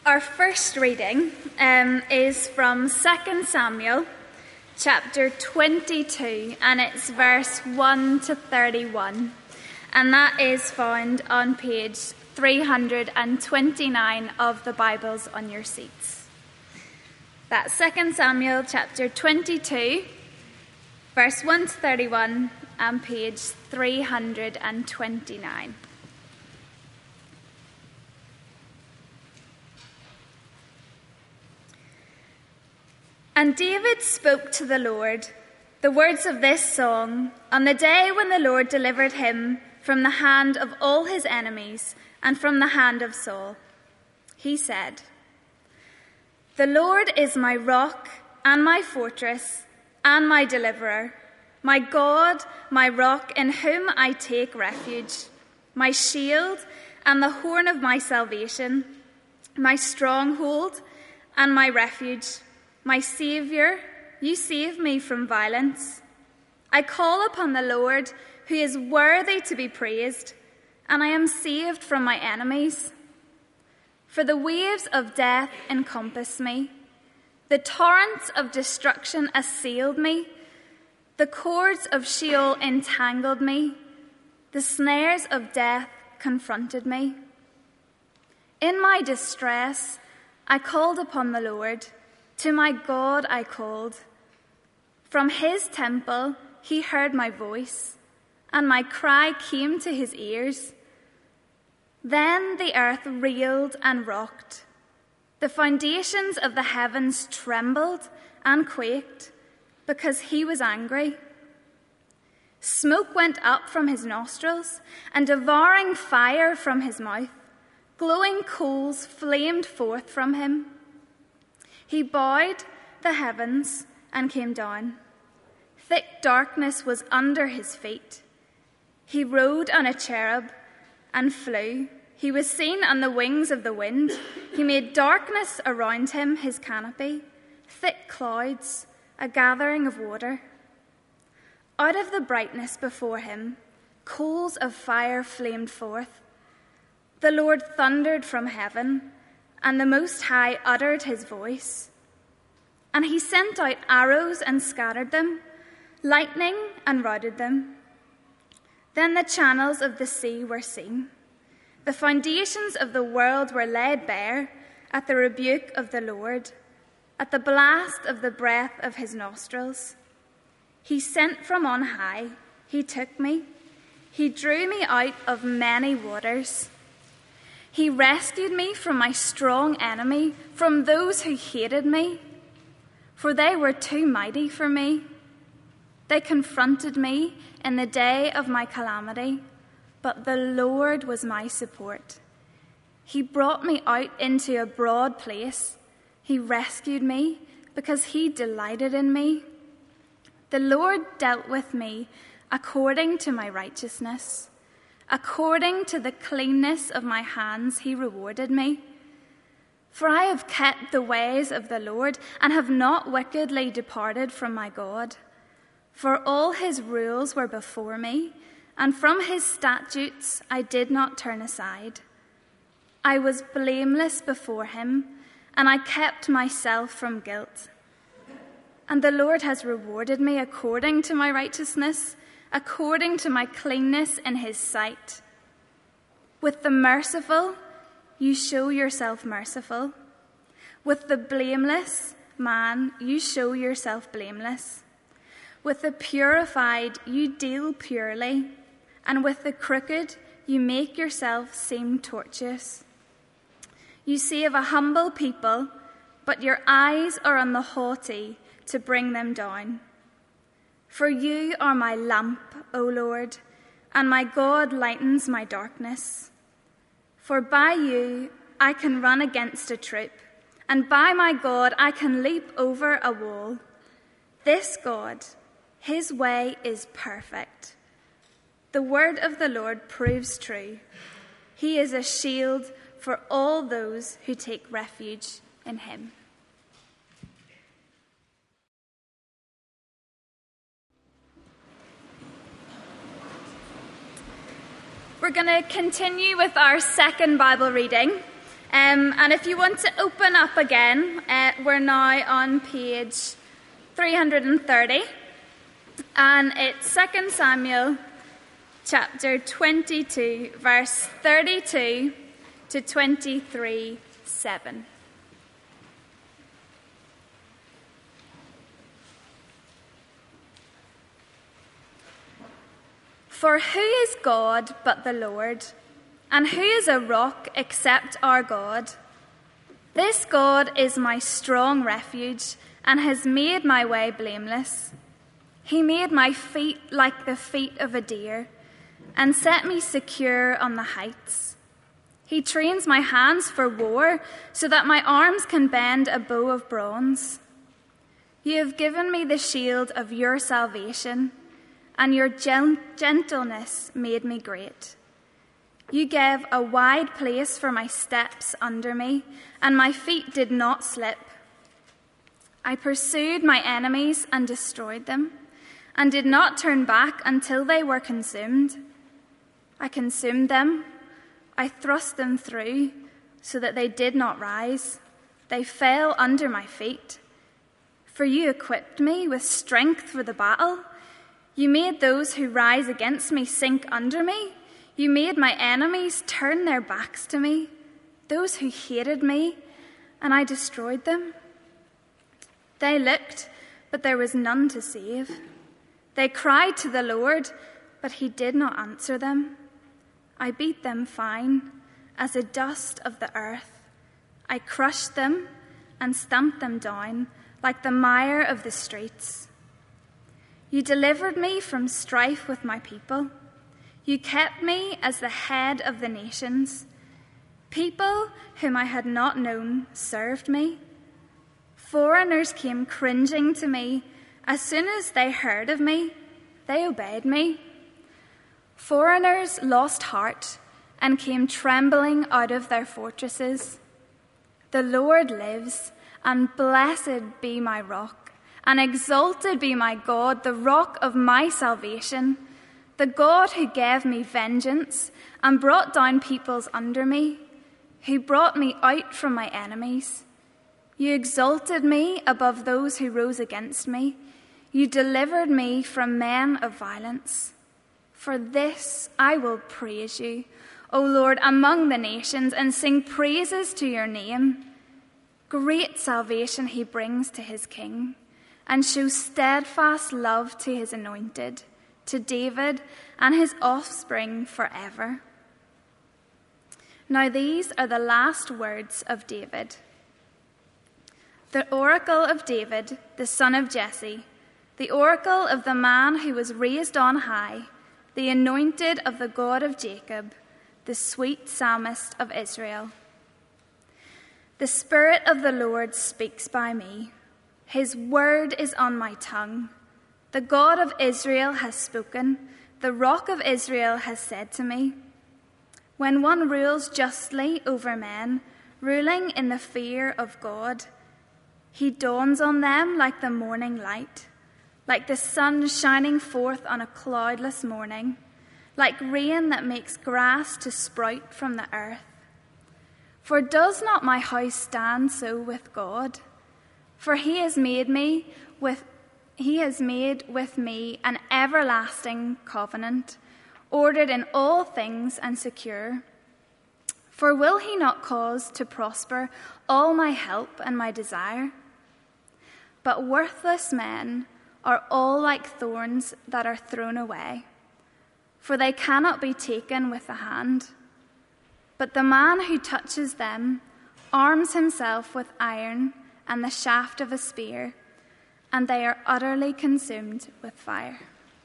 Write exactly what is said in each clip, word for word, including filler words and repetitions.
Our first reading um, is from Second Samuel chapter twenty-two, and it's verse one to thirty-one, and that is found on page three hundred twenty-nine of the Bibles on your seats. That's Second Samuel chapter twenty-two, verse one to thirty-one, and page three hundred twenty-nine. And David spoke to the Lord the words of this song on the day when the Lord delivered him from the hand of all his enemies and from the hand of Saul. He said, "The Lord is my rock and my fortress and my deliverer, my God, my rock in whom I take refuge, my shield and the horn of my salvation, my stronghold and my refuge. My Saviour, you save me from violence. I call upon the Lord, who is worthy to be praised, and I am saved from my enemies. For the waves of death encompass me. The torrents of destruction assailed me. The cords of Sheol entangled me. The snares of death confronted me. In my distress, I called upon the Lord. To my God I called. From his temple he heard my voice, and my cry came to his ears. Then the earth reeled and rocked. The foundations of the heavens trembled and quaked, because he was angry. Smoke went up from his nostrils, and devouring fire from his mouth. Glowing coals flamed forth from him. He bowed the heavens and came down. Thick darkness was under his feet. He rode on a cherub and flew. He was seen on the wings of the wind. He made darkness around him his canopy, thick clouds, a gathering of water. Out of the brightness before him, coals of fire flamed forth. The Lord thundered from heaven, and the Most High uttered his voice. And he sent out arrows and scattered them, lightning and routed them. Then the channels of the sea were seen. The foundations of the world were laid bare at the rebuke of the Lord, at the blast of the breath of his nostrils. He sent from on high, he took me, he drew me out of many waters. He rescued me from my strong enemy, from those who hated me, for they were too mighty for me. They confronted me in the day of my calamity, but the Lord was my support. He brought me out into a broad place. He rescued me because he delighted in me. The Lord dealt with me according to my righteousness. According to the cleanness of my hands, he rewarded me. For I have kept the ways of the Lord and have not wickedly departed from my God. For all his rules were before me, and from his statutes I did not turn aside. I was blameless before him, and I kept myself from guilt. And the Lord has rewarded me according to my righteousness, according to my cleanness in his sight. With the merciful, you show yourself merciful. With the blameless man, you show yourself blameless. With the purified, you deal purely. And with the crooked, you make yourself seem tortuous. You save a humble people, but your eyes are on the haughty to bring them down. For you are my lamp, O Lord, and my God lightens my darkness. For by you I can run against a troop, and by my God I can leap over a wall. This God, his way is perfect. The word of the Lord proves true. He is a shield for all those who take refuge in him. We're going to continue with our second Bible reading, Um, and if you want to open up again, uh, we're now on page three hundred thirty, and it's Second Samuel chapter twenty-two, verse thirty-two to twenty-three, seven. For who is God but the Lord? And who is a rock except our God? This God is my strong refuge and has made my way blameless. He made my feet like the feet of a deer and set me secure on the heights. He trains my hands for war so that my arms can bend a bow of bronze. You have given me the shield of your salvation, and your gentleness made me great. You gave a wide place for my steps under me, and my feet did not slip. I pursued my enemies and destroyed them, and did not turn back until they were consumed. I consumed them. I thrust them through so that they did not rise. They fell under my feet. For you equipped me with strength for the battle. You made those who rise against me sink under me. You made my enemies turn their backs to me, those who hated me, and I destroyed them. They looked, but there was none to save. They cried to the Lord, but he did not answer them. I beat them fine, as the dust of the earth. I crushed them and stamped them down like the mire of the streets. You delivered me from strife with my people. You kept me as the head of the nations. People whom I had not known served me. Foreigners came cringing to me. As soon as they heard of me, they obeyed me. Foreigners lost heart and came trembling out of their fortresses. The Lord lives, and blessed be my rock, and exalted be my God, the rock of my salvation, the God who gave me vengeance and brought down peoples under me, who brought me out from my enemies. You exalted me above those who rose against me. You delivered me from men of violence. For this I will praise you, O Lord, among the nations, and sing praises to your name. Great salvation he brings to his king, and shows steadfast love to his anointed, to David and his offspring forever. Now these are the last words of David. The oracle of David, the son of Jesse, the oracle of the man who was raised on high, the anointed of the God of Jacob, the sweet psalmist of Israel. The Spirit of the Lord speaks by me. His word is on my tongue. The God of Israel has spoken. The Rock of Israel has said to me, when one rules justly over men, ruling in the fear of God, he dawns on them like the morning light, like the sun shining forth on a cloudless morning, like rain that makes grass to sprout from the earth. For does not my house stand so with God? For he has made me with he has made with me an everlasting covenant, ordered in all things and secure. For will he not cause to prosper all my help and my desire? But worthless men are all like thorns that are thrown away, for they cannot be taken with the hand. But the man who touches them arms himself with iron and the shaft of a spear, and they are utterly consumed with fire.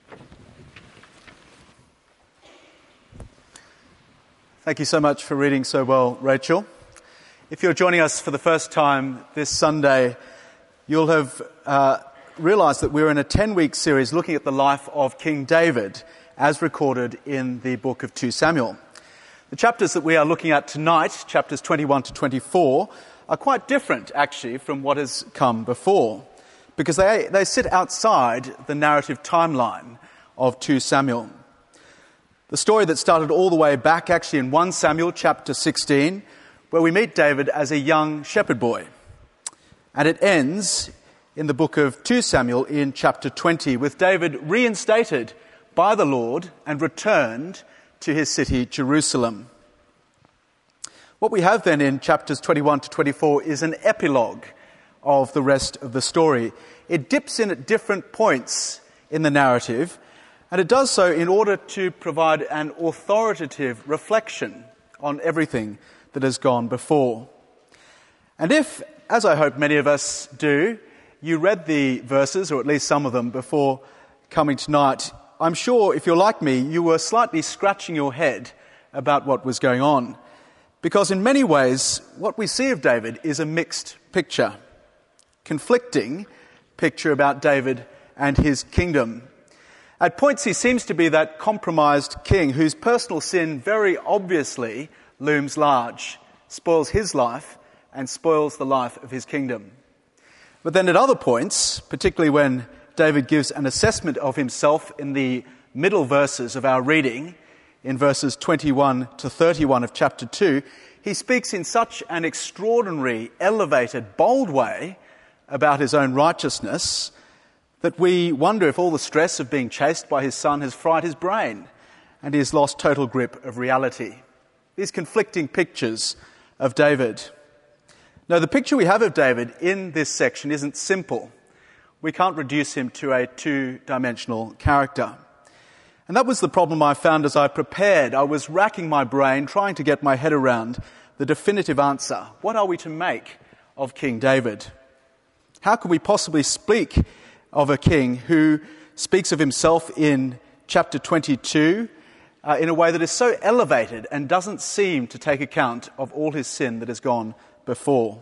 Thank you so much for reading so well, Rachel. If you're joining us for the first time this Sunday, you'll have uh, realised that we're in a ten-week series looking at the life of King David as recorded in the book of Second Samuel. The chapters that we are looking at tonight, chapters twenty-one to twenty-four, are quite different, actually, from what has come before, because they, they sit outside the narrative timeline of Second Samuel. The story that started all the way back, actually, in First Samuel chapter sixteen, where we meet David as a young shepherd boy. And it ends in the book of Second Samuel in chapter twenty, with David reinstated by the Lord and returned to his city, Jerusalem. What we have then in chapters twenty-one to twenty-four is an epilogue of the rest of the story. It dips in at different points in the narrative, and it does so in order to provide an authoritative reflection on everything that has gone before. And if, as I hope many of us do, you read the verses, or at least some of them, before coming tonight, I'm sure if you're like me, you were slightly scratching your head about what was going on. Because in many ways, what we see of David is a mixed picture, conflicting picture about David and his kingdom. At points, he seems to be that compromised king whose personal sin very obviously looms large, spoils his life and spoils the life of his kingdom. But then at other points, particularly when David gives an assessment of himself in the middle verses of our reading, in verses twenty-one to thirty-one of chapter two, he speaks in such an extraordinary, elevated, bold way about his own righteousness that we wonder if all the stress of being chased by his son has fried his brain and he has lost total grip of reality. These conflicting pictures of David. Now, the picture we have of David in this section isn't simple. We can't reduce him to a two-dimensional character. And that was the problem I found as I prepared. I was racking my brain, trying to get my head around the definitive answer. What are we to make of King David? How can we possibly speak of a king who speaks of himself in chapter twenty-two uh, in a way that is so elevated and doesn't seem to take account of all his sin that has gone before?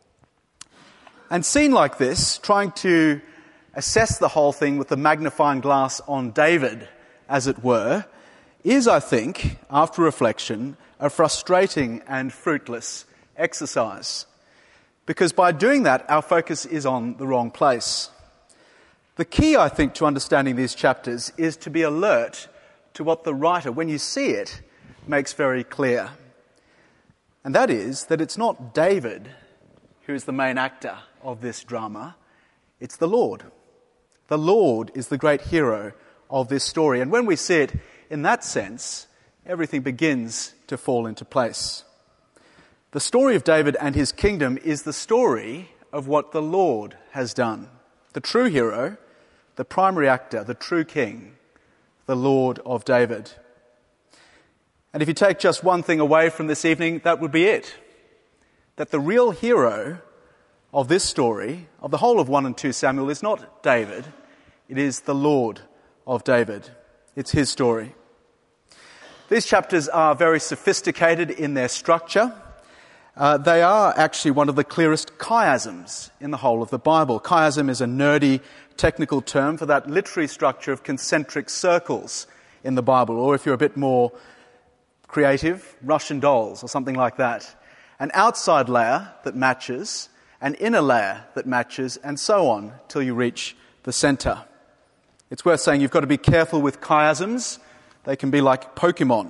And seen like this, trying to assess the whole thing with the magnifying glass on David, as it were, is, I think, after reflection, a frustrating and fruitless exercise. Because by doing that, our focus is on the wrong place. The key, I think, to understanding these chapters is to be alert to what the writer, when you see it, makes very clear. And that is that it's not David who is the main actor of this drama, it's the Lord. The Lord is the great hero of this story. And when we see it in that sense, everything begins to fall into place. The story of David and his kingdom is the story of what the Lord has done. The true hero, the primary actor, the true king, the Lord of David. And if you take just one thing away from this evening, that would be it. That the real hero of this story, of the whole of First and Second Samuel, is not David, it is the Lord of David. It's his story. These chapters are very sophisticated in their structure. Uh, they are actually one of the clearest chiasms in the whole of the Bible. Chiasm is a nerdy technical term for that literary structure of concentric circles in the Bible, or if you're a bit more creative, Russian dolls or something like that. An outside layer that matches, an inner layer that matches, and so on till you reach the centre. It's worth saying you've got to be careful with chiasms. They can be like Pokemon.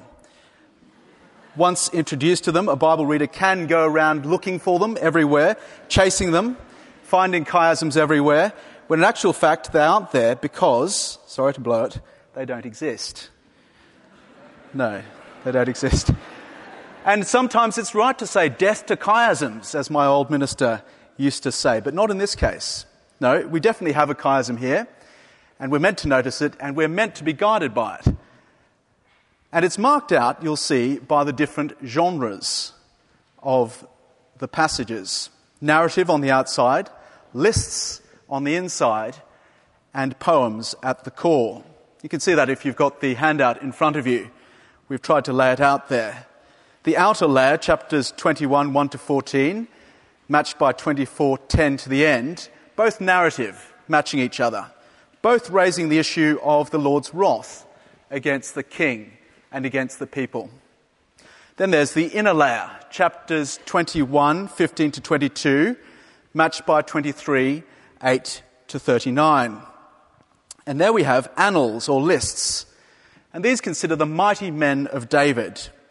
Once introduced to them, a Bible reader can go around looking for them everywhere, chasing them, finding chiasms everywhere, when in actual fact they aren't there because, sorry to blow it, they don't exist. No, they don't exist. And sometimes it's right to say death to chiasms, as my old minister used to say, but not in this case. No, we definitely have a chiasm here, and we're meant to notice it, and we're meant to be guided by it. And it's marked out, you'll see, by the different genres of the passages. Narrative on the outside, lists on the inside, and poems at the core. You can see that if you've got the handout in front of you. We've tried to lay it out there. The outer layer, chapters twenty-one, one to fourteen, matched by twenty-four, ten to the end, both narrative, matching each other, both raising the issue of the Lord's wrath against the king and against the people. Then there's the inner layer, chapters twenty-one, fifteen to twenty-two, matched by twenty-three, eight to thirty-nine. And there we have annals or lists. And these consider the mighty men of David,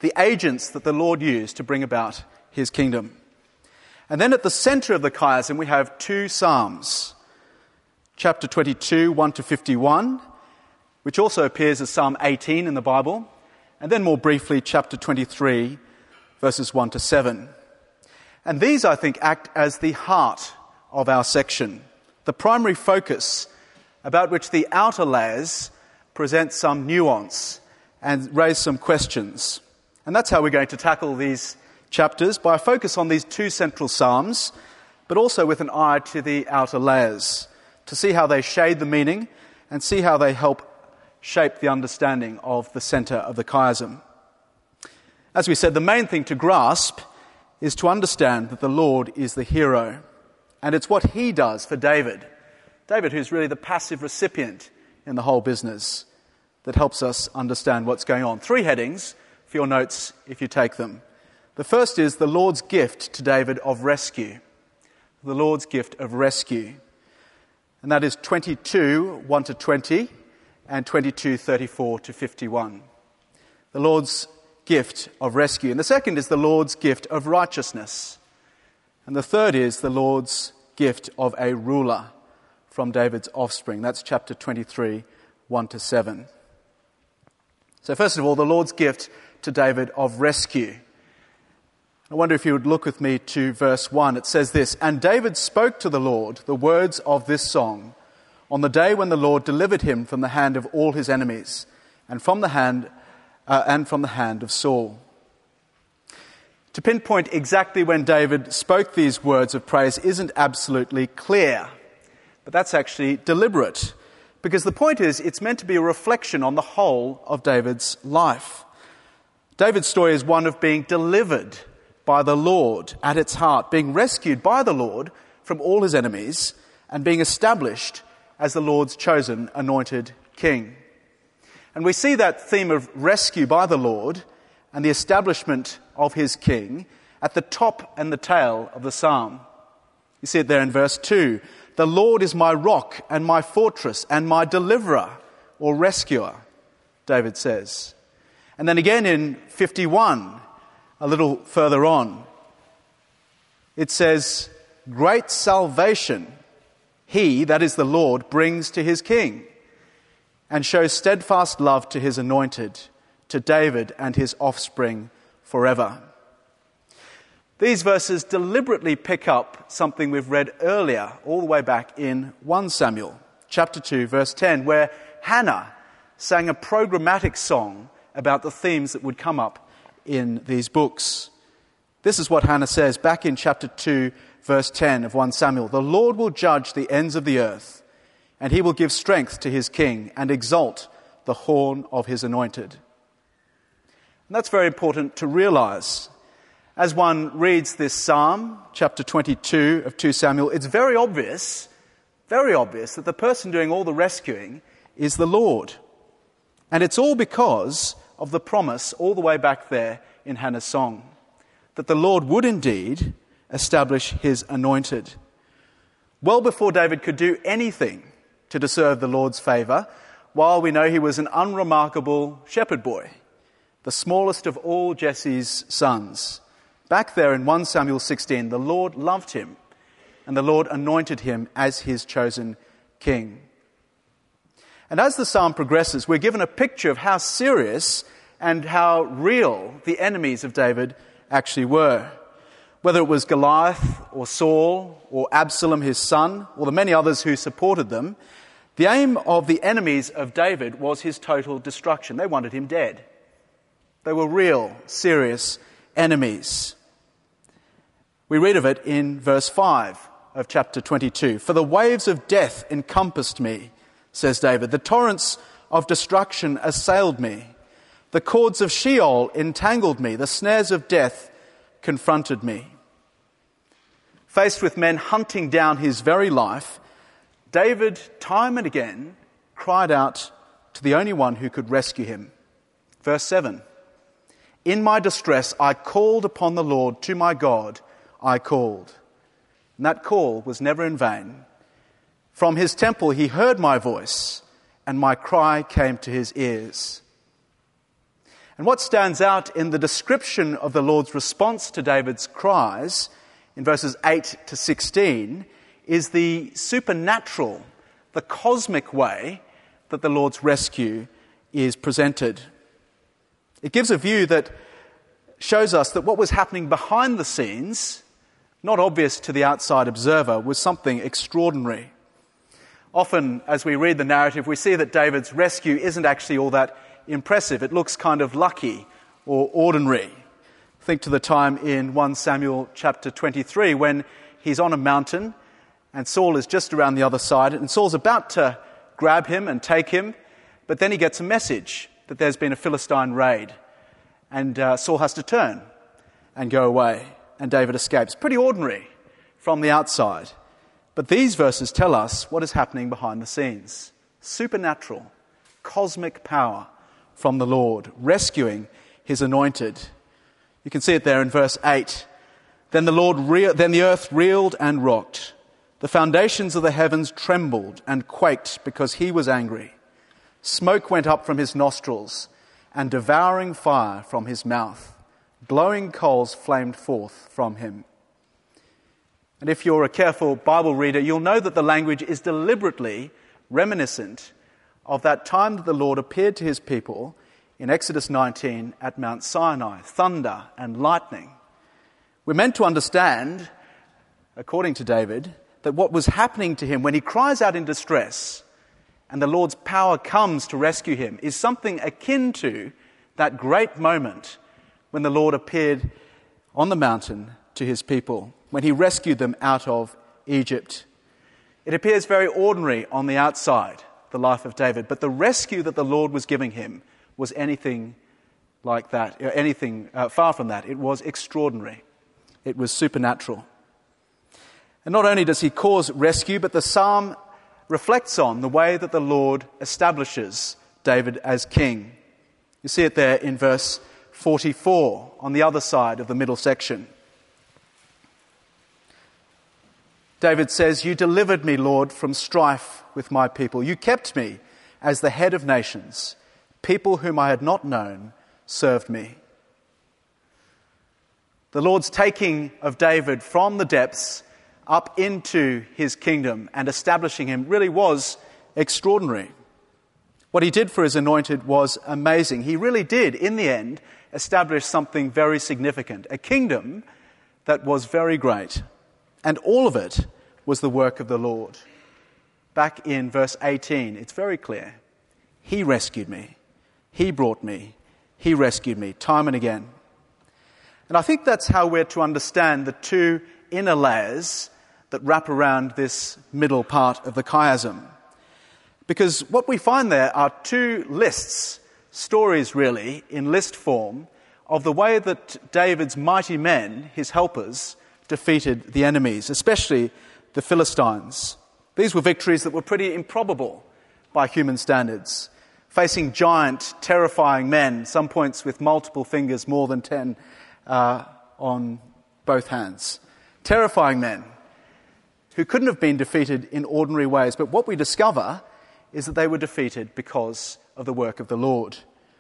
the agents that the Lord used to bring about his kingdom. And then at the center of the chiasm, we have two psalms. Chapter twenty-two, one to fifty-one, which also appears as Psalm eighteen in the Bible. And then more briefly, chapter twenty-three, verses one to seven. And these, I think, act as the heart of our section, the primary focus about which the outer layers present some nuance and raise some questions. And that's how we're going to tackle these chapters, by a focus on these two central psalms, but also with an eye to the outer layers, to see how they shade the meaning and see how they help shape the understanding of the center of the chiasm. As we said, the main thing to grasp is to understand that the Lord is the hero. And it's what he does for David. David, who's really the passive recipient in the whole business, that helps us understand what's going on. Three headings for your notes if you take them. The first is the Lord's gift to David of rescue. The Lord's gift of rescue. And that is twenty-two, one to twenty, and twenty-two, thirty-four to fifty-one. The Lord's gift of rescue. And the second is the Lord's gift of righteousness. And the third is the Lord's gift of a ruler from David's offspring. That's chapter twenty-three, one to seven. So first of all, the Lord's gift to David of rescue. I wonder if you would look with me to verse one. It says this, "And David spoke to the Lord the words of this song on the day when the Lord delivered him from the hand of all his enemies and from the hand uh, and from the hand of Saul." To pinpoint exactly when David spoke these words of praise isn't absolutely clear, but that's actually deliberate, because the point is it's meant to be a reflection on the whole of David's life. David's story is one of being delivered by the Lord at its heart, being rescued by the Lord from all his enemies and being established as the Lord's chosen anointed king. And we see that theme of rescue by the Lord and the establishment of his king at the top and the tail of the psalm. You see it there in verse two. "The Lord is my rock and my fortress and my deliverer," or rescuer, David says. And then again in fifty-one, a little further on, it says, "Great salvation he," that is the Lord, "brings to his king and shows steadfast love to his anointed, to David and his offspring forever." These verses deliberately pick up something we've read earlier, all the way back in First Samuel, chapter two, verse ten, where Hannah sang a programmatic song about the themes that would come up in these books. This is what Hannah says back in chapter two, verse ten of First Samuel. "The Lord will judge the ends of the earth, and he will give strength to his king and exalt the horn of his anointed." And that's very important to realize. As one reads this psalm, chapter twenty-two of Second Samuel, it's very obvious, very obvious that the person doing all the rescuing is the Lord. And it's all because of the promise all the way back there in Hannah's song, that the Lord would indeed establish his anointed. Well before David could do anything to deserve the Lord's favour, while we know he was an unremarkable shepherd boy, the smallest of all Jesse's sons. Back there in First Samuel sixteen, the Lord loved him, and the Lord anointed him as his chosen king. And as the psalm progresses, we're given a picture of how serious and how real the enemies of David actually were. Whether it was Goliath or Saul or Absalom, his son, or the many others who supported them, the aim of the enemies of David was his total destruction. They wanted him dead. They were real, serious enemies. We read of it in verse five of chapter twenty-two. "For the waves of death encompassed me," says David. "The torrents of destruction assailed me. The cords of Sheol entangled me. The snares of death confronted me." Faced with men hunting down his very life, David, time and again, cried out to the only one who could rescue him. Verse seven, "In my distress I called upon the Lord, to my God I called." And that call was never in vain. "From his temple he heard my voice, and my cry came to his ears." And what stands out in the description of the Lord's response to David's cries in verses eight to sixteen is the supernatural, the cosmic way that the Lord's rescue is presented. It gives a view that shows us that what was happening behind the scenes, not obvious to the outside observer, was something extraordinary. Often, as we read the narrative, we see that David's rescue isn't actually all that impressive. It looks kind of lucky or ordinary. Think to the time in First Samuel chapter twenty-three when he's on a mountain and Saul is just around the other side, and Saul's about to grab him and take him, but then he gets a message that there's been a Philistine raid, and uh, Saul has to turn and go away, and David escapes. Pretty ordinary from the outside. But these verses tell us what is happening behind the scenes. Supernatural, cosmic power from the Lord, rescuing his anointed. You can see it there in verse eight. Then the Lord, re- then the earth reeled and rocked. The foundations of the heavens trembled and quaked because he was angry. Smoke went up from his nostrils and devouring fire from his mouth. Glowing coals flamed forth from him. And if you're a careful Bible reader, you'll know that the language is deliberately reminiscent of that time that the Lord appeared to his people in Exodus nineteen at Mount Sinai, thunder and lightning. We're meant to understand, according to David, that what was happening to him when he cries out in distress and the Lord's power comes to rescue him is something akin to that great moment when the Lord appeared on the mountain to his people, when he rescued them out of Egypt. It appears very ordinary on the outside, the life of David, but the rescue that the Lord was giving him was anything like that, anything uh, far from that. It was extraordinary. It was supernatural. And not only does he cause rescue, but the psalm reflects on the way that the Lord establishes David as king. You see it there in verse forty-four, on the other side of the middle section. David says, "You delivered me, Lord, from strife with my people. You kept me as the head of nations. People whom I had not known served me." The Lord's taking of David from the depths up into his kingdom and establishing him really was extraordinary. What he did for his anointed was amazing. He really did, in the end, establish something very significant, a kingdom that was very great. And all of it was the work of the Lord. Back in verse eighteen, it's very clear. He rescued me. He brought me. He rescued me time and again. And I think that's how we're to understand the two inner layers that wrap around this middle part of the chiasm. Because what we find there are two lists, stories really, in list form, of the way that David's mighty men, his helpers, defeated the enemies, especially the Philistines. These were victories that were pretty improbable by human standards, facing giant, terrifying men, some points with multiple fingers, more than ten uh, on both hands. Terrifying men who couldn't have been defeated in ordinary ways. But what we discover is that they were defeated because of the work of the Lord.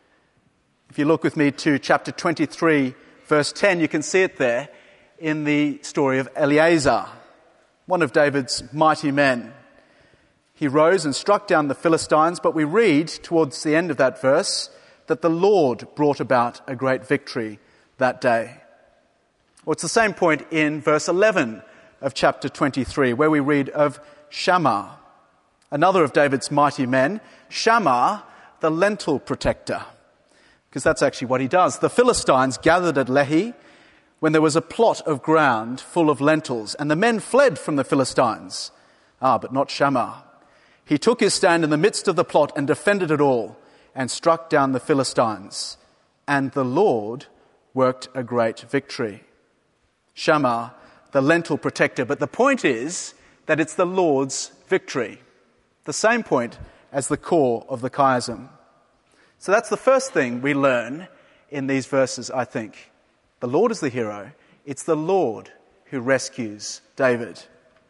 If you look with me to chapter twenty-three, verse ten, you can see it there in the story of Eleazar, one of David's mighty men. He rose and struck down the Philistines, but we read towards the end of that verse that the Lord brought about a great victory that day. Well, it's the same point in verse eleven of chapter twenty-three, where we read of Shammah, another of David's mighty men, Shammah, the lentil protector, because that's actually what he does. The Philistines gathered at Lehi when there was a plot of ground full of lentils, and the men fled from the Philistines. Ah, but not Shammah. He took his stand in the midst of the plot and defended it all, and struck down the Philistines. And the Lord worked a great victory. Shammah, the lentil protector. But the point is that it's the Lord's victory. The same point as the core of the chiasm. So that's the first thing we learn in these verses, I think. The Lord is the hero. It's the Lord who rescues David.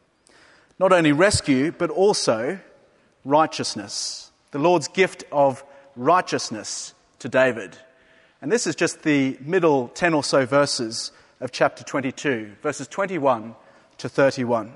Not only rescue, but also righteousness. The Lord's gift of righteousness to David. And this is just the middle ten or so verses of chapter twenty-two, verses twenty-one to thirty-one.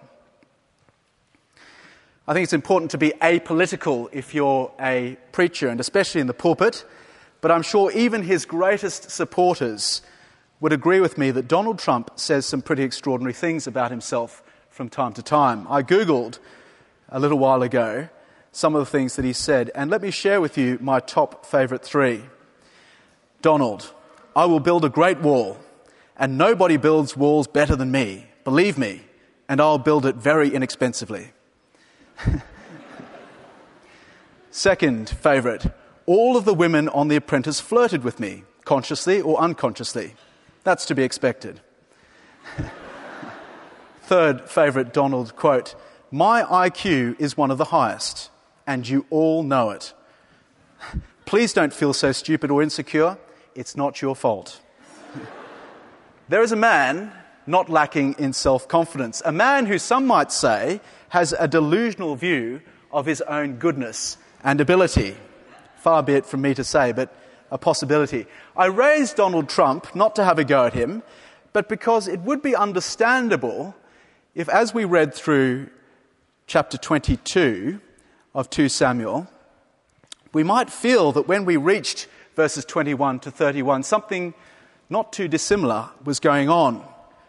I think it's important to be apolitical if you're a preacher, and especially in the pulpit, but I'm sure even his greatest supporters would agree with me that Donald Trump says some pretty extraordinary things about himself from time to time. I Googled a little while ago some of the things that he said, and let me share with you my top favourite three. Donald, I will build a great wall, and nobody builds walls better than me. Believe me, and I'll build it very inexpensively. Second favourite, all of the women on The Apprentice flirted with me, consciously or unconsciously. That's to be expected. Third favourite Donald quote, my I Q is one of the highest, and you all know it. Please don't feel so stupid or insecure. It's not your fault. There is a man not lacking in self-confidence, a man who some might say has a delusional view of his own goodness and ability. Far be it from me to say, but a possibility. I raised Donald Trump not to have a go at him, but because it would be understandable if, as we read through chapter twenty-two of Second Samuel, we might feel that when we reached verses twenty-one to thirty-one, something not too dissimilar was going on.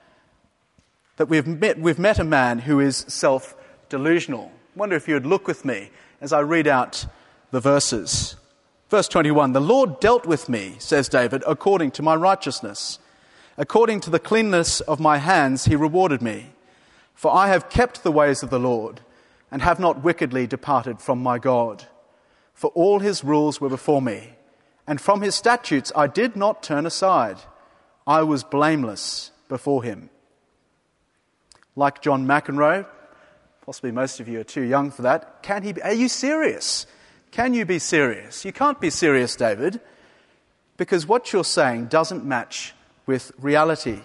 That we've met, we've met a man who is self-delusional. I wonder if you would look with me as I read out the verses. Verse twenty-one, the Lord dealt with me, says David, according to my righteousness. According to the cleanness of my hands he rewarded me. For I have kept the ways of the Lord, and have not wickedly departed from my God. For all his rules were before me, and from his statutes I did not turn aside. I was blameless before him. Like John McEnroe, possibly most of you are too young for that, can he be, are you serious? Can you be serious? You can't be serious, David, because what you're saying doesn't match with reality.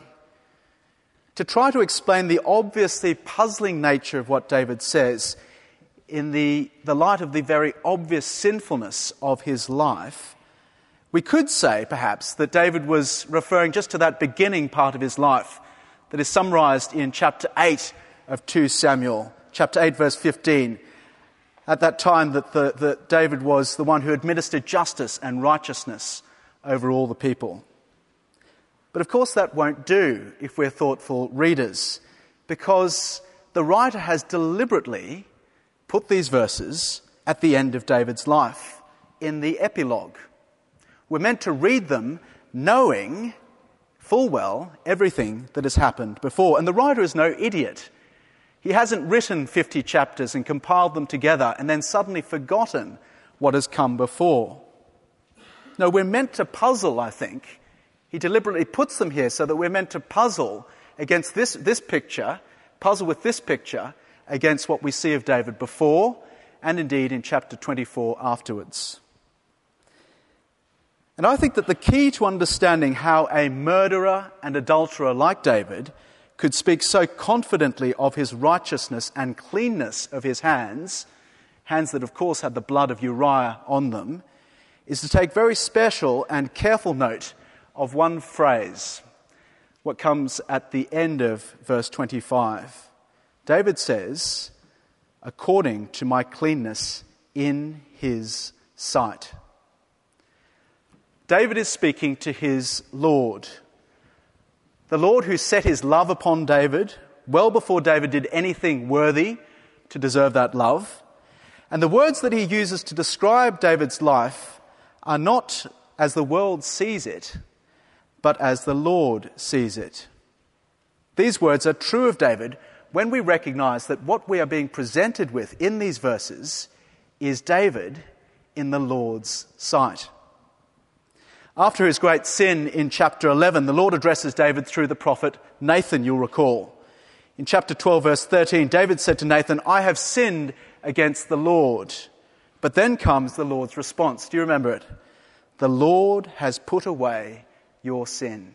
To try to explain the obviously puzzling nature of what David says in the, the light of the very obvious sinfulness of his life, we could say, perhaps, that David was referring just to that beginning part of his life that is summarised in chapter eight of Second Samuel, chapter eight, verse fifteen. At that time that, the, that David was the one who administered justice and righteousness over all the people. But of course that won't do if we're thoughtful readers, because the writer has deliberately put these verses at the end of David's life, in the epilogue. We're meant to read them knowing full well everything that has happened before. And the writer is no idiot. He hasn't written fifty chapters and compiled them together and then suddenly forgotten what has come before. No, we're meant to puzzle, I think. He deliberately puts them here so that we're meant to puzzle against this, this picture, puzzle with this picture against what we see of David before and indeed in chapter twenty-four afterwards. And I think that the key to understanding how a murderer and adulterer like David could speak so confidently of his righteousness and cleanness of his hands, hands that of course had the blood of Uriah on them, is to take very special and careful note of one phrase, what comes at the end of verse twenty-five. David says, according to my cleanness in his sight. David is speaking to his Lord. The Lord who set his love upon David well before David did anything worthy to deserve that love. And the words that he uses to describe David's life are not as the world sees it, but as the Lord sees it. These words are true of David when we recognize that what we are being presented with in these verses is David in the Lord's sight. After his great sin in chapter eleven, the Lord addresses David through the prophet Nathan, you'll recall. In chapter twelve, verse thirteen, David said to Nathan, I have sinned against the Lord. But then comes the Lord's response. Do you remember it? The Lord has put away your sin.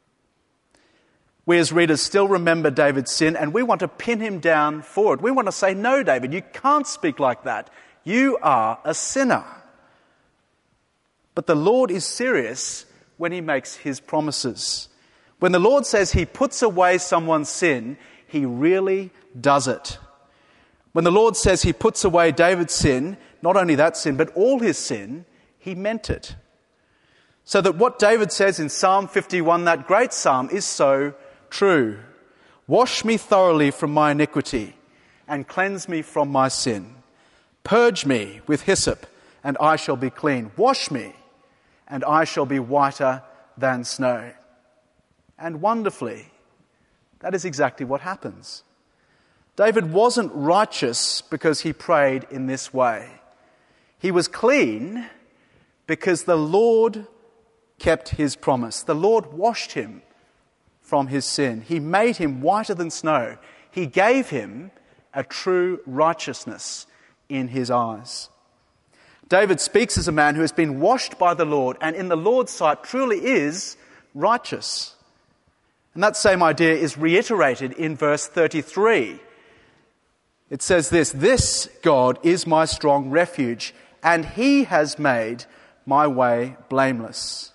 We as readers still remember David's sin, and we want to pin him down for it. We want to say, no, David, you can't speak like that. You are a sinner. But the Lord is serious when he makes his promises. When the Lord says he puts away someone's sin, he really does it. When the Lord says he puts away David's sin, not only that sin, but all his sin, he meant it. So that what David says in Psalm fifty-one, that great psalm, is so true. Wash me thoroughly from my iniquity and cleanse me from my sin. Purge me with hyssop and I shall be clean. Wash me and I shall be whiter than snow. And wonderfully, that is exactly what happens. David wasn't righteous because he prayed in this way. He was clean because the Lord kept his promise. The Lord washed him from his sin. He made him whiter than snow. He gave him a true righteousness in his eyes. David speaks as a man who has been washed by the Lord and in the Lord's sight truly is righteous. And that same idea is reiterated in verse thirty-three. It says this, "This God is my strong refuge, and he has made my way blameless."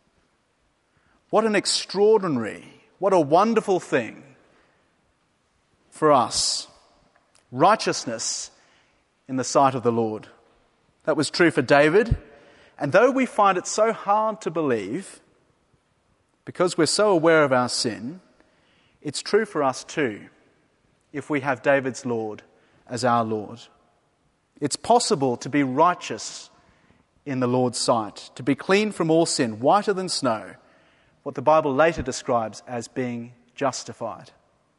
What an extraordinary, what a wonderful thing for us. Righteousness in the sight of the Lord. That was true for David. And though we find it so hard to believe, because we're so aware of our sin, it's true for us too, if we have David's Lord as our Lord. It's possible to be righteous in the Lord's sight, to be clean from all sin, whiter than snow, what the Bible later describes as being justified.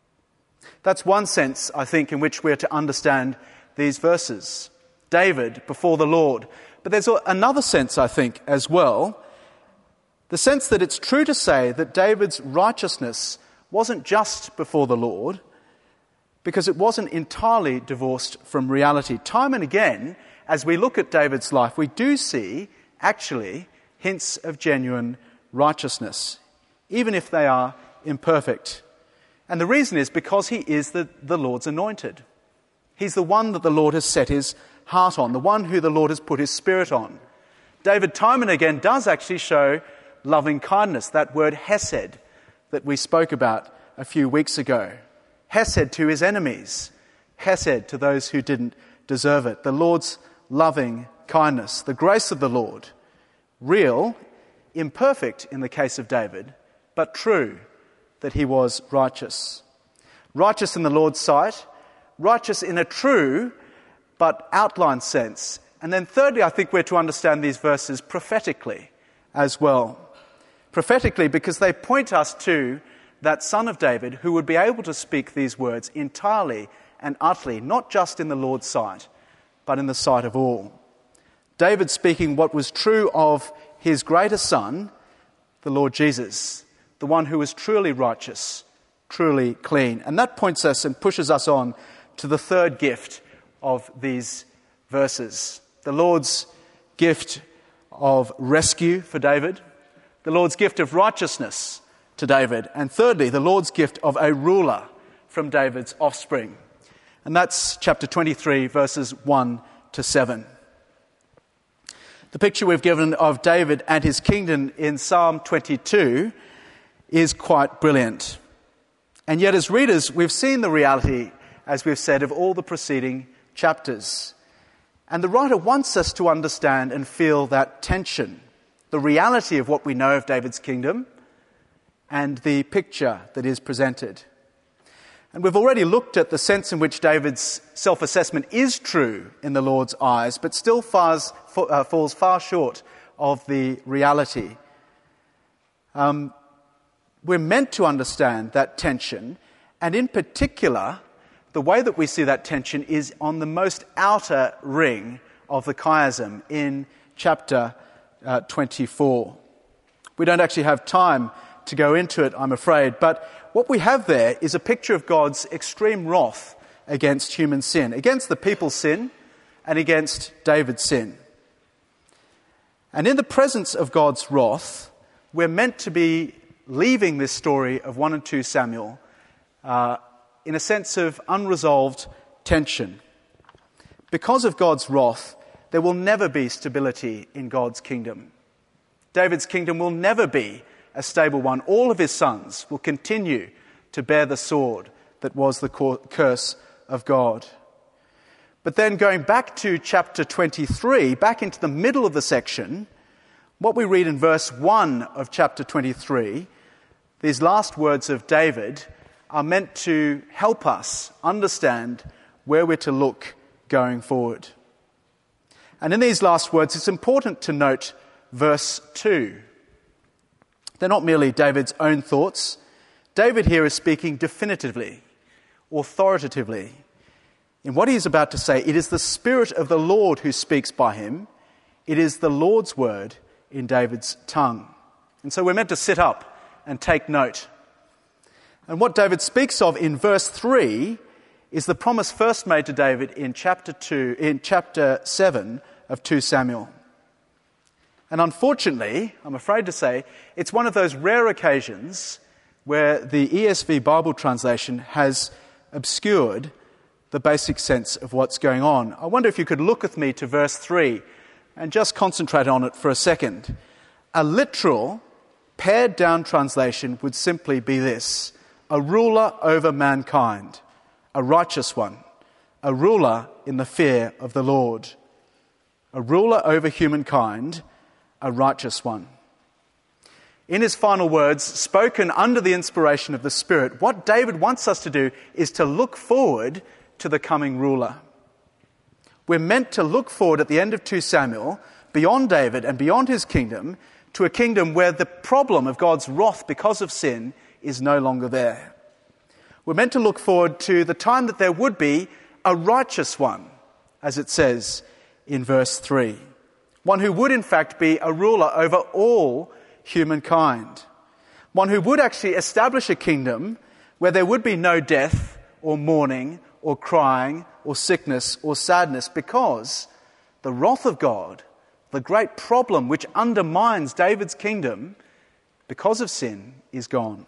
That's one sense, I think, in which we're to understand these verses. David before the Lord. But there's another sense, I think, as well. The sense that it's true to say that David's righteousness wasn't just before the Lord, because it wasn't entirely divorced from reality. Time and again, as we look at David's life, we do see, actually, hints of genuine righteousness, even if they are imperfect. And the reason is because he is the, the Lord's anointed. He's the one that the Lord has set his heart on, the one who the Lord has put his spirit on. David, time and again, does actually show loving kindness, that word hesed that we spoke about a few weeks ago. Hesed to his enemies, hesed to those who didn't deserve it. The Lord's loving kindness, the grace of the Lord, real, imperfect in the case of David, but true that he was righteous. Righteous in the Lord's sight, righteous in a true but outlined sense. And then thirdly, I think we're to understand these verses prophetically as well. Prophetically because they point us to that Son of David who would be able to speak these words entirely and utterly, not just in the Lord's sight, but in the sight of all. David speaking what was true of his greater Son, the Lord Jesus, the one who was truly righteous, truly clean. And that points us and pushes us on to the third gift of these verses. The Lord's gift of rescue for David, the Lord's gift of righteousness to David, and thirdly, the Lord's gift of a ruler from David's offspring. And that's chapter twenty-three, verses one to seven. The picture we've given of David and his kingdom in Psalm twenty-two is quite brilliant. And yet as readers, we've seen the reality, as we've said, of all the preceding chapters. And the writer wants us to understand and feel that tension, the reality of what we know of David's kingdom and the picture that is presented. And we've already looked at the sense in which David's self-assessment is true in the Lord's eyes, but still fars, uh, falls far short of the reality. Um, we're meant to understand that tension, and in particular, the way that we see that tension is on the most outer ring of the chiasm in chapter uh, twenty-four. We don't actually have time to go into it, I'm afraid, but what we have there is a picture of God's extreme wrath against human sin, against the people's sin and against David's sin. And in the presence of God's wrath, we're meant to be leaving this story of one and two Samuel uh, in a sense of unresolved tension. Because of God's wrath, there will never be stability in God's kingdom. David's kingdom will never be a stable one. All of his sons will continue to bear the sword that was the curse of God. But then going back to chapter twenty-three, back into the middle of the section, what we read in verse one of chapter twenty-three, these last words of David are meant to help us understand where we're to look going forward. And in these last words, it's important to note verse two. They're not merely David's own thoughts. David here is speaking definitively, authoritatively. In what he is about to say, it is the Spirit of the Lord who speaks by him. It is the Lord's word in David's tongue. And so we're meant to sit up and take note. And what David speaks of in verse three is the promise first made to David in chapter two, in chapter seven of Second Samuel. And unfortunately, I'm afraid to say, it's one of those rare occasions where the E S V Bible translation has obscured the basic sense of what's going on. I wonder if you could look with me to verse three and just concentrate on it for a second. A literal, pared down translation would simply be this: a ruler over mankind, a righteous one, a ruler in the fear of the Lord, a ruler over humankind, a righteous one. In his final words, spoken under the inspiration of the Spirit, what David wants us to do is to look forward to the coming ruler. We're meant to look forward at the end of Second Samuel, beyond David and beyond his kingdom, to a kingdom where the problem of God's wrath because of sin is no longer there. We're meant to look forward to the time that there would be a righteous one, as it says in verse three. One who would in fact be a ruler over all humankind. One who would actually establish a kingdom where there would be no death or mourning or crying or sickness or sadness, because the wrath of God, the great problem which undermines David's kingdom because of sin, is gone.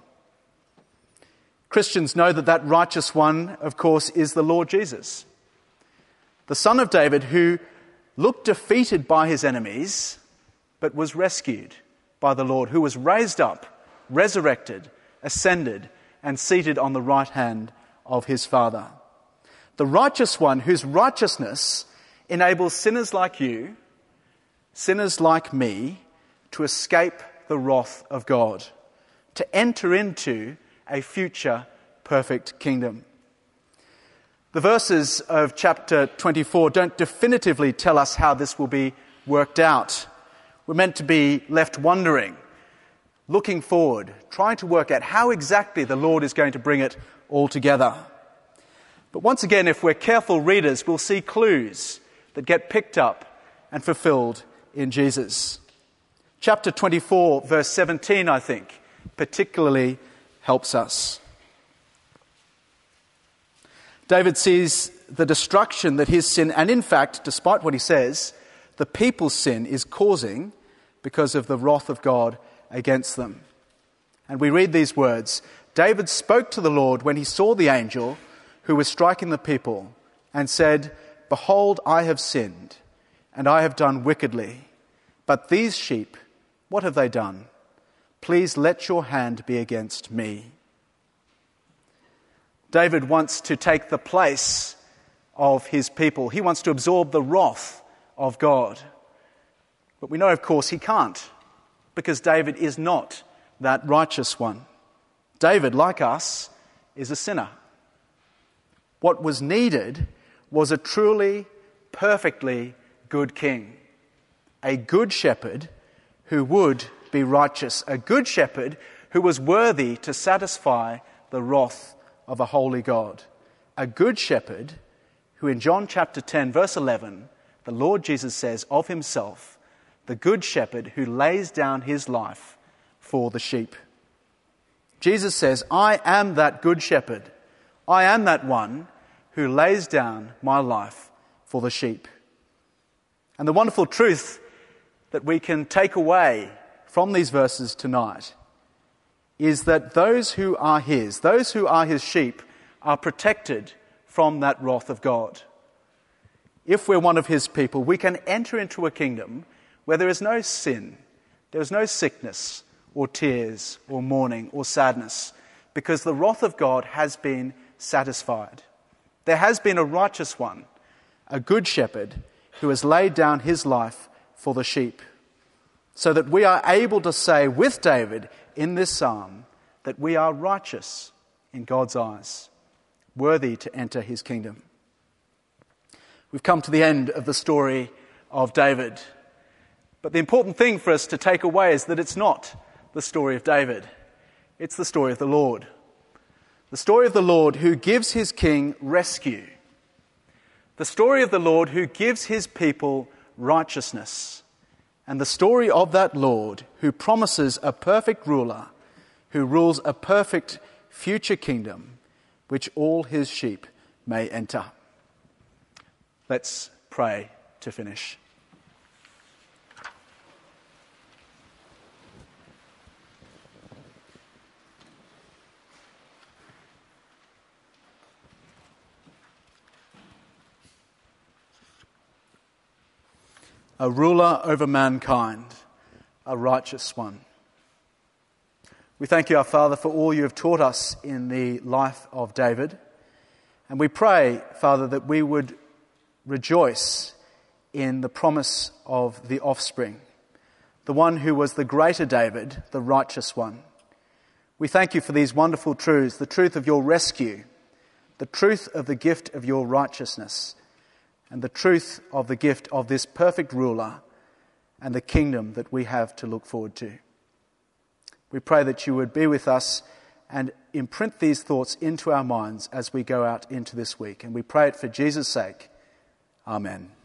Christians know that that righteous one, of course, is the Lord Jesus, the Son of David, who looked defeated by his enemies, but was rescued by the Lord, who was raised up, resurrected, ascended, and seated on the right hand of his Father. The righteous one whose righteousness enables sinners like you, sinners like me, to escape the wrath of God, to enter into a future perfect kingdom. The verses of chapter twenty-four don't definitively tell us how this will be worked out. We're meant to be left wondering, looking forward, trying to work out how exactly the Lord is going to bring it all together. But once again, if we're careful readers, we'll see clues that get picked up and fulfilled in Jesus. Chapter twenty-four, verse seventeen, I think, particularly helps us. David sees the destruction that his sin, and in fact, despite what he says, the people's sin is causing because of the wrath of God against them. And we read these words: David spoke to the Lord when he saw the angel who was striking the people, and said, "Behold, I have sinned, and I have done wickedly. But these sheep, what have they done? Please let your hand be against me." David wants to take the place of his people. He wants to absorb the wrath of God. But we know, of course, he can't, because David is not that righteous one. David, like us, is a sinner. What was needed was a truly, perfectly good king, a good shepherd who would be righteous, a good shepherd who was worthy to satisfy the wrath of a holy God, a good shepherd who in John chapter ten, verse eleven, the Lord Jesus says of himself, the good shepherd who lays down his life for the sheep. Jesus says, "I am that good shepherd. I am that one who lays down my life for the sheep." And the wonderful truth that we can take away from these verses tonight is that those who are his, those who are his sheep, are protected from that wrath of God. If we're one of his people, we can enter into a kingdom where there is no sin, There is no sickness or tears or mourning or sadness, because the wrath of God has been satisfied. There has been a righteous one, a good shepherd, who has laid down his life for the sheep, so that we are able to say with David in this psalm that we are righteous in God's eyes, worthy to enter his kingdom. We've come to the end of the story of David. But the important thing for us to take away is that it's not the story of David. It's the story of the Lord. The story of the Lord who gives his king rescue. The story of the Lord who gives his people righteousness. And the story of that Lord who promises a perfect ruler, who rules a perfect future kingdom, which all his sheep may enter. Let's pray to finish. A ruler over mankind, a righteous one. We thank you, our Father, for all you have taught us in the life of David. And we pray, Father, that we would rejoice in the promise of the offspring, the one who was the greater David, the righteous one. We thank you for these wonderful truths, the truth of your rescue, the truth of the gift of your righteousness, and the truth of the gift of this perfect ruler and the kingdom that we have to look forward to. We pray that you would be with us and imprint these thoughts into our minds as we go out into this week. And we pray it for Jesus' sake. Amen.